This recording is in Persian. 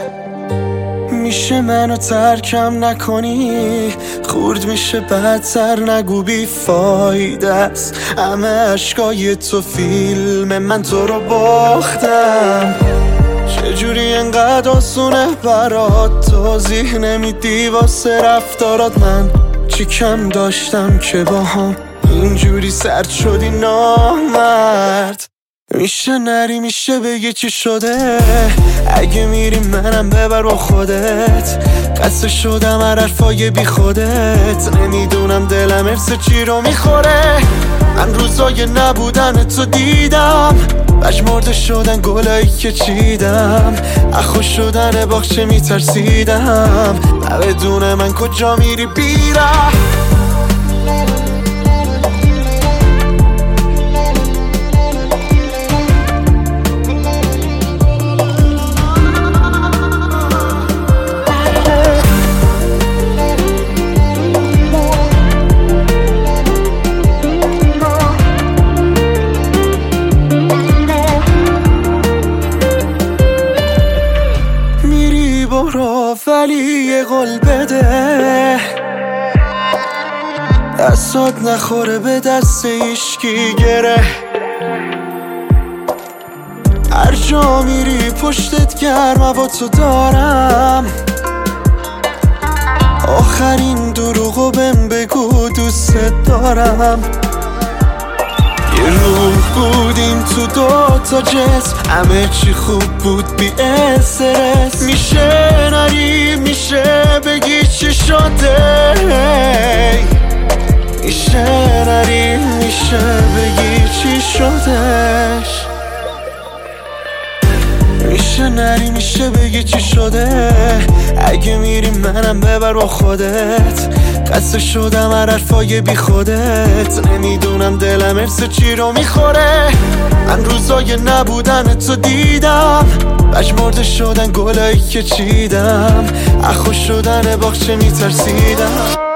میشه منو ترکم نکنی، خورد میشه بدتر نگو بی فایده است. همه عشقای تو فیلم من تو رو باختم. چجوری انقدر آسونه برات توضیح نمیدی واسه رفتارات؟ من چی کم داشتم که باهام اینجوری سرد شدی نامرد؟ میشه نری میشه بگی چی شده؟ اگه میری منم ببر با خودت. قصه شدم هر حرفای بی خودت. نمیدونم دلم ارث چی رو میخوره. من روزای نبودن تو دیدم، پژمرده شدن گلایی که چیدم، اخو شدن باغچه میترسیدم. بدون من کجا میری بیرم؟ ولی یه قول بده دستات نخوره به دست هیشکی گره. هر جا میری پشتت گرم و تو دارم. آخرین دروغو بهم بگو دوست دارم. یه روح بودیم تو دوتا جسم، همه چی خوب بود بی استرس. میشه نری میشه بگی چی شده؟ میشه نری میشه بگی چی شدش؟ میشه نری میشه بگی چی شده؟ اگه میری منم ببر با خودت. قصه شدم هر حرفای بی خودت. نمیدونم دلم ارث چی رو میخوره. من روزای نبودن تو دیدم، پژمرده شدن گلایی که چیدم، اخو شدن باغچه میترسیدم.